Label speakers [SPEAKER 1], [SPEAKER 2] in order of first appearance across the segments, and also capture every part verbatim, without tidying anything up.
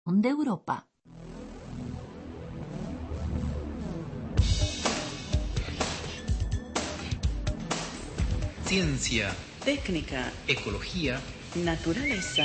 [SPEAKER 1] de Europa.
[SPEAKER 2] Ciencia,
[SPEAKER 3] técnica,
[SPEAKER 2] ecología,
[SPEAKER 3] naturaleza.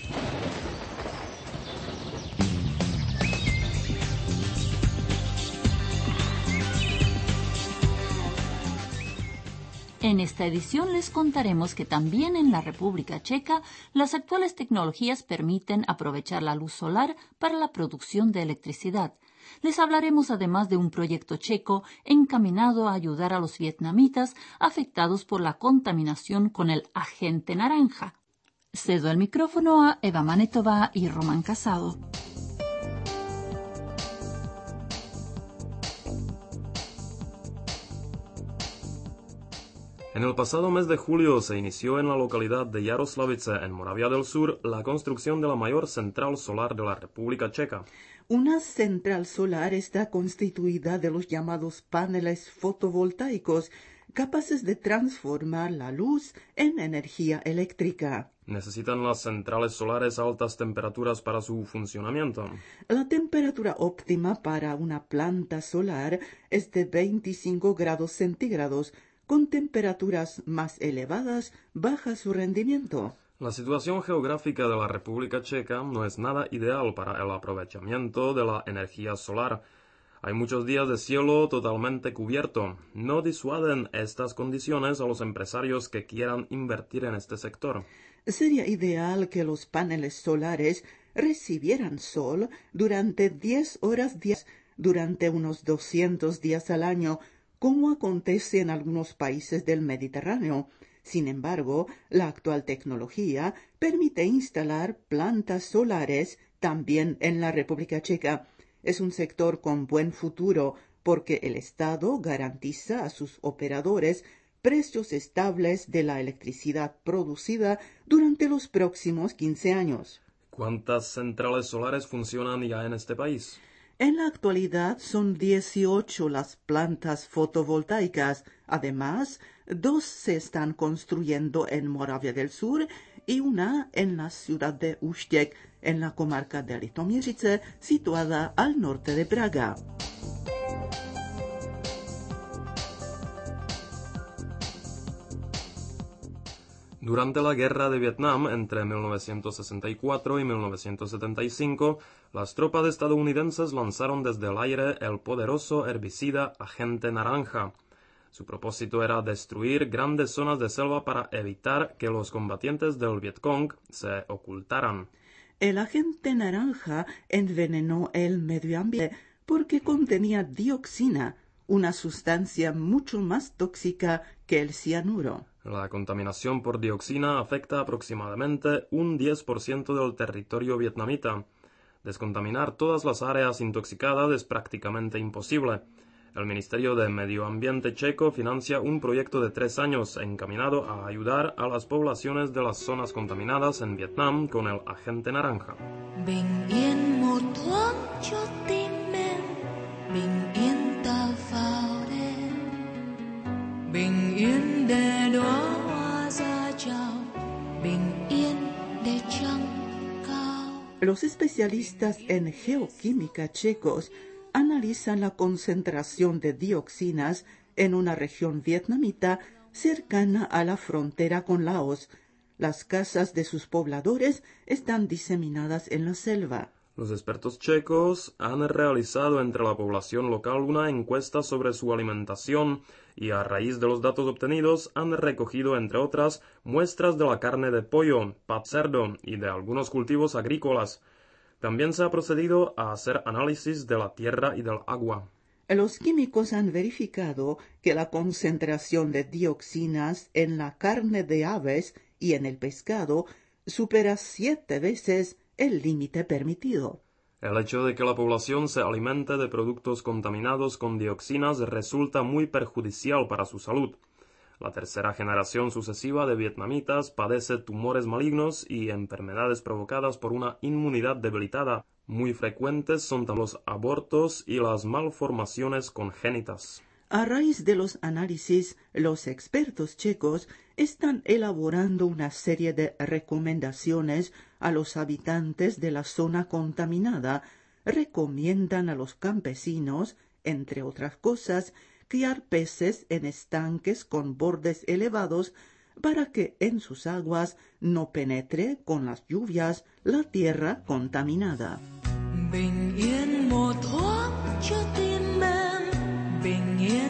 [SPEAKER 1] En esta edición les contaremos que también en la República Checa las actuales tecnologías permiten aprovechar la luz solar para la producción de electricidad. Les hablaremos además de un proyecto checo encaminado a ayudar a los vietnamitas afectados por la contaminación con el agente naranja. Cedo el micrófono a Eva Manetova y Román Casado.
[SPEAKER 4] En el pasado mes de julio se inició en la localidad de Jaroslavice, en Moravia del Sur, la construcción de la mayor central solar de la República Checa.
[SPEAKER 3] Una central solar está constituida de los llamados paneles fotovoltaicos, capaces de transformar la luz en energía eléctrica.
[SPEAKER 4] ¿Necesitan las centrales solares altas temperaturas para su funcionamiento?
[SPEAKER 3] La temperatura óptima para una planta solar es de veinticinco grados centígrados. Con temperaturas más elevadas baja su rendimiento.
[SPEAKER 4] La situación geográfica de la República Checa no es nada ideal para el aprovechamiento de la energía solar. Hay muchos días de cielo totalmente cubierto. No disuaden estas condiciones a los empresarios que quieran invertir en este sector.
[SPEAKER 3] Sería ideal que los paneles solares recibieran sol durante diez horas diarias durante unos doscientos días al año, como acontece en algunos países del Mediterráneo. Sin embargo, la actual tecnología permite instalar plantas solares también en la República Checa. Es un sector con buen futuro porque el Estado garantiza a sus operadores precios estables de la electricidad producida durante los próximos quince años.
[SPEAKER 4] ¿Cuántas centrales solares funcionan ya en este país?
[SPEAKER 3] En la actualidad son dieciocho las plantas fotovoltaicas. Además, dos se están construyendo en Moravia del Sur y una en la ciudad de Ústí, en la comarca de Litoměřice, situada al norte de Praga.
[SPEAKER 4] Durante la Guerra de Vietnam, entre mil novecientos sesenta y cuatro y mil novecientos setenta y cinco, las tropas estadounidenses lanzaron desde el aire el poderoso herbicida Agente Naranja. Su propósito era destruir grandes zonas de selva para evitar que los combatientes del Vietcong se ocultaran.
[SPEAKER 3] El agente naranja envenenó el medio ambiente porque contenía dioxina, una sustancia mucho más tóxica que el cianuro.
[SPEAKER 4] La contaminación por dioxina afecta aproximadamente un diez por ciento del territorio vietnamita. Descontaminar todas las áreas intoxicadas es prácticamente imposible. El Ministerio de Medio Ambiente checo financia un proyecto de tres años encaminado a ayudar a las poblaciones de las zonas contaminadas en Vietnam con el agente naranja.
[SPEAKER 5] Bình yên một thoáng cho tim em, bình yên ta vào đêm, bình yên để đóa hoa ra chào, bình yên để trăng cao.
[SPEAKER 3] Los especialistas en geoquímica checos analizan la concentración de dioxinas en una región vietnamita cercana a la frontera con Laos. Las casas de sus pobladores están diseminadas en la selva.
[SPEAKER 4] Los expertos checos han realizado entre la población local una encuesta sobre su alimentación y a raíz de los datos obtenidos han recogido, entre otras, muestras de la carne de pollo, pat cerdo y de algunos cultivos agrícolas. También se ha procedido a hacer análisis de la tierra y del agua.
[SPEAKER 3] Los químicos han verificado que la concentración de dioxinas en la carne de aves y en el pescado supera siete veces el límite permitido.
[SPEAKER 4] El hecho de que la población se alimente de productos contaminados con dioxinas resulta muy perjudicial para su salud. La tercera generación sucesiva de vietnamitas padece tumores malignos y enfermedades provocadas por una inmunidad debilitada. Muy frecuentes son los abortos y las malformaciones congénitas.
[SPEAKER 3] A raíz de los análisis, los expertos checos están elaborando una serie de recomendaciones a los habitantes de la zona contaminada, recomiendan a los campesinos, entre otras cosas, criar peces en estanques con bordes elevados para que en sus aguas no penetre con las lluvias la tierra contaminada.
[SPEAKER 5] Bình yên một thoáng cho tim em, bình yên